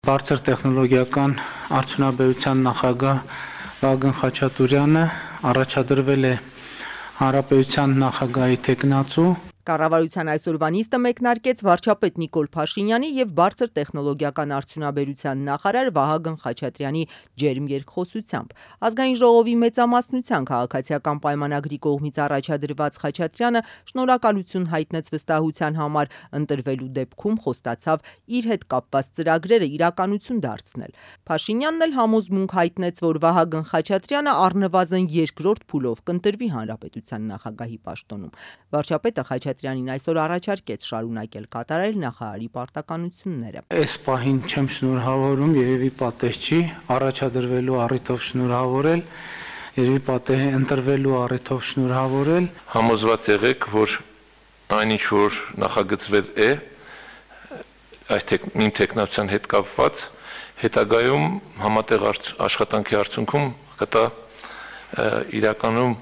Բարձր տեխնոլոգիական արդյունաբերության նախագահ Վահագն Խաչատուրյանը առաջադրվել է Հանրապետության նախագահի թեկնածու։ Կառավարության այսօրվա նիստը մեկնարկեց վարչապետ Նիկոլ Փաշինյանի եւ բարձր տեխնոլոգիական արդյունաբերության նախարար Վահագն Խաչատրյանի ջերմ երկխոսությամբ։ Ազգային ժողովի մեծամասնության քաղաքացիական պայմանագրի կողմից առաջադրված Խաչատրյանը շնորհակալություն հայտնեց վստահության համար, ընտրվելու դեպքում խոստացավ իր հետ կապված ծրագրերը իրականություն դարձնել։ Փաշինյանն էլ համոզմունք հայտնեց, որ Վահագն Խաչատրյանը առնվազն երկրորդ փուլով կընտրվի հանրապետության նախագահի պաշտոնում։ Վարչապետը Խաչատրյանին այսօր առաջարկեց շարունակել կատարել նախարարի պարտականությունները։ Այս պահին չեմ շնորհավորում, երևի պատեհ չի, առաջադրվելու առիթով շնորհավորել, երևի պատեհ է ընտրվելու առիթով շնորհավորել։ Համոզված եղեք, որ այնինչ որ նախագծվել է այս իմ տեխնացիան հետ կապված, հետագայում համատեղ աշխատանքի արդյունքում կտա իրականում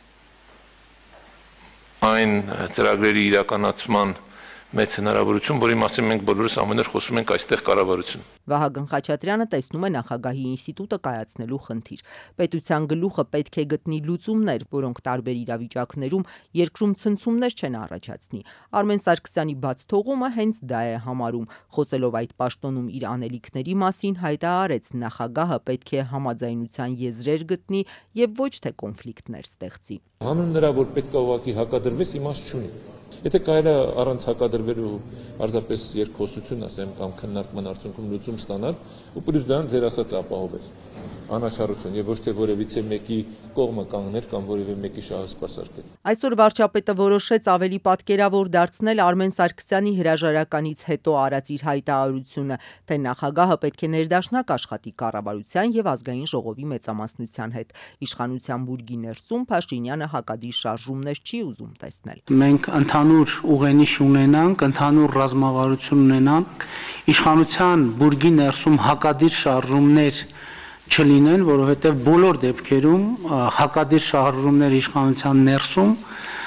այն ծրագրերի իրականացման մեծ հնարավորություն, որի մասին մենք բոլորս ամեն օր խոսում ենք այստեղ կառավարություն։ Վահագն Խաչատրյանը տեսնում է նախագահի ինստիտուտը կայացնելու խնդիր։ Պետության գլուխը պետք է գտնի լուծումներ, որոնք տարբեր իրավիճակներում երկրում ցնցումներ չեն առաջացնի։ Արմեն Սարգսյանի բաց թողումը հենց դա է համարում։ Խոսելով այդ պաշտոնում իր անելիքների մասին, հայտարարեց նախագահը պետք է համաձայնության եզրեր գտնի եւ ոչ թե կոնֆլիկտներ ստեղծի։ Հանուն նրա, որ պետք է ուղղակի հակադրվես, իմաստ չունի։ Եթե կարելի է առանց հակադրվելու պարզապես երկխոսություն ասեմ կամ քննարկման արդյունքում լուծում ստանալ, ու պլյուս դրան ձեր ասած ապահովել անաչառություն եւ ոչ թե որևիցե մեկի կողմը կանգնել կամ որևէ մեկի շահը սպասարկել։ Այսօր վարչապետը որոշեց ավելի պատկերավոր դարձնել Արմեն Սարգսյանի հրաժարականից հետո արած իր հայտարարությունը, թե նախագահը պետք է ներդաշնակ աշխատի կառավարության եւ ազգային ժողովի մեծամասնության հետ։ Իշխանության բուրգի ներսում Փաշինյանը հակադիր շարժումներ չի ուզում տեսնել։ Մենք ընդհանուր ուղենիշ ունենանք, ընդհանուր ռազմավարություն ունենանք, իշխանության բուրգի ներսում հակադիր շարժումներ չլինեն, որովհետև բոլոր դեպքերում հակադիր շարժումներ իշխանության ներսում,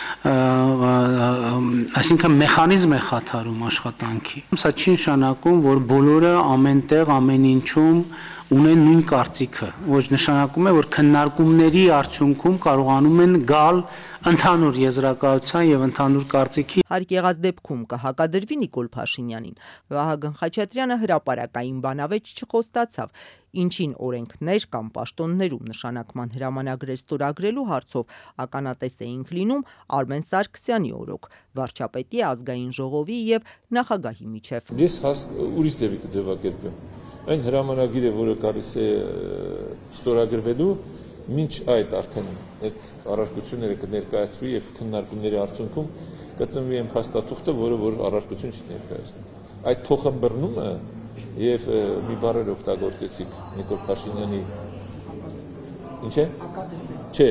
այսինքն մեխանիզմ է խաթարում աշխատանքի։ Սա չի նշանակում, որ բոլորը ամենտեղ, ամեն ինչում ունեն նույն կարծիքը, ոչ նշանակում է, որ քննարկումների արդյունքում կարողանում են գալ ընդհանուր եզրակացության եւ ընդհանուր կարծիքի։ Հարկ եղած դեպքում կհակադրվի Նիկոլ Փաշինյանին։ Վահագն Խաչատրյանը հրապարակային բանավեճ չխոստացավ, ինչին օրենքներ կամ պաշտոններում նշանակման հրամանագրեր ստորագրելու հարցով ականատես էինք լինում Արմեն Սարգսյանի օրոք, վարչապետի, ազգային ժողովի եւ նախագահի միջև։ Ես ուրիշ ձևի կձևակերպեմ։ Այն հրամանագիրը, որը գալիս է ստորագրվելու, մինչ այդ արդեն այդ առարկությունները կներկայացվի եւ քննարկումների արդյունքում կծնվի այն փաստաթուղթը, որ առարկություն չի ներկայացնի։ Այդ փոխըմբռնումը եւ մի բառեր օգտագործեցիք Նիկոլ Փաշինյանի ինչ է? Չէ։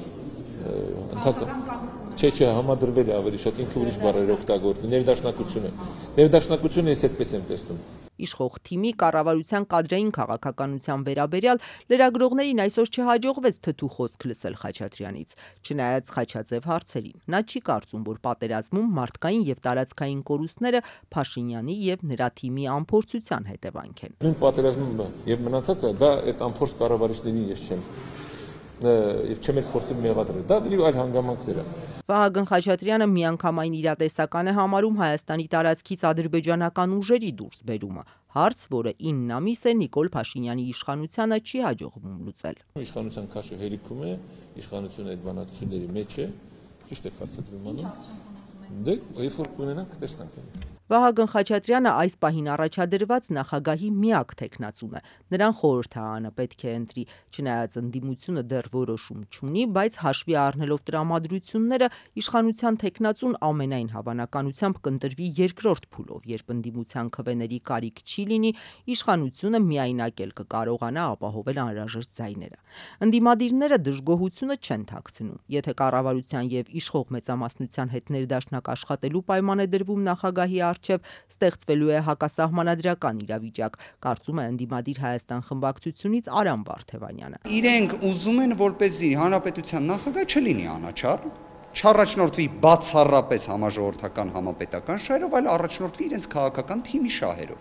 Չէ, համադրվել է ավելի շատ ինքը ուրիշ բառեր օգտագործի, ներդաշնակությունը ես այդպես եմ տեսնում։ Իշխող թիմի կառավարության կադրային քաղաքականության վերաբերյալ լրագրողներին այսօր չհաջողվեց թթու խոսք լսել Խաչատրյանից, չնայած Խաչաձև հարցերին։ Նա չի կարծում, որ պատերազմում մարդկային եւ տարածքային կորուստները Փաշինյանի եւ նրա թիմի անփորձության հետևանք են։ Նույն պատերազմը եւ մնացածը դա այդ անփորձ կառավարիչներին ես չեմ եւ չեմ փորձել մեղադրել։ Դա դեպի այլ հանգամանքներ է։ Վահագն Խաչատրյանը միանգամայն իրատեսական է համարում Հայաստանի տարածքից ադրբեջանական ուժերի դուրս բերումը, հարց, որը 9 ամիս է Նիկոլ Փաշինյանի իշխանությանը չի հաջողվում լուծել։ Իշխանության քաշը հերիքում է, իշխանությունը այդ բանակցությունների մեջ է, ճիշտ է կարծում անում։ Դե երբ որ կունենանք կտեսնանք։ Վահագն Խաչատրյանը այս պահին առաջադրված նախագահի միակ թեկնածուն է։ Նրան խորհրդարանը պետք է ընտրի, չնայած ընդդիմությունը դեռ որոշում չունի, բայց հաշվի առնելով տրամադրությունները, իշխանության թեկնածուն ամենայն հավանականությամբ կընտրվի երկրորդ փուլով, երբ ընդդիմության քվեների կարիք չի լինի, իշխանությունը միայնակել կկարողանա ապահովել անհրաժեշտ ձայները։ Ընդդիմադիրները դժգոհությունը չեն թաքցնում։ Եթե կառավարության եւ իշխող մեծամասնության հետ ներդաշնակ աշխատելու պայման է դրվում նախագահի առջև, ստեղծվելու է հակասահմանադրական իրավիճակ, կարծում է ընդդիմադիր Հայաստան խմբակցությունից Արամ Վարդևանյանը։ Իրենք ուզում են, որպեսզի հանրապետության նախագահ չլինի անաչառ, չառաջնորդվի բացառապես համաժողովրդական համապետական շահերով, այլ առաջնորդվի իրենց քաղաքական թիմի շահերով։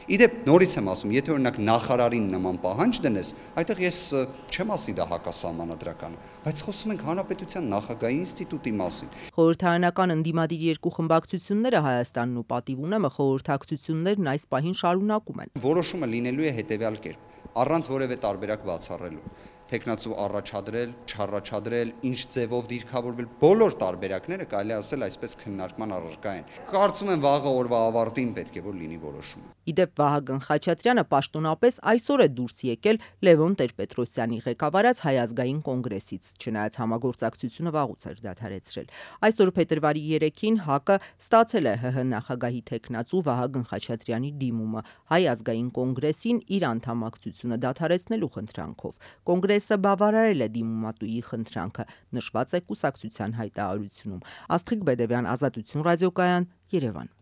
Իդեպ նորից եմ ասում, եթե օրինակ նախարարին նման պահանջ դնես, այդտեղ ես չեմ ասի դա հակասահմանադրական, բայց խոսում ենք հանրապետության նախագահի ինստիտուտի մասին։ Խորհրդարանական ընդդիմադիր երկու խմբակցությունները Հայաստանն ու Պատիվ ունեմը խորհրդակցություններն այս պահին շարունակում են։ Որոշումը լինելու է հետևյալ կերպ, առանց որևէ տարբերակ բացառելու։ Տեխնացու առաջադրել, չառաջադրել, ինչ ձևով դիրքավորվել, բոլոր տարբերակները կարելի ասել այսպես քննարկման առարկա են։ Կարծում եմ վաղը օրվա ավարտին պետք է որ լինի որոշումը։ Իդեպ Վահագն Խաչատրյանը պաշտոնապես այսօր է դուրս եկել Լևոն Տեր-Պետրոսյանի ղեկավարած Հայ ազգային կոնգրեսից, չնայած համագործակցությունը վաղուց էր դադարեցրել։ Այսօր փետրվարի 3-ին ՀԱԿ-ը ստացել է ՀՀ նախագահի տեխնացու Վահագն Խաչատրյանի դիմումը Հայ ազգային կոնգրեսին իր անդամակցությունը դադարեցնելու խնդրանքով։ Կոնգրեսը բավարարել է դիմումատուի խնդրանքը, նշված է կուսակցության հայտարարությունում։ Աստղիկ Բեդևյան, Ազատություն ռադիոկայան, Երևան։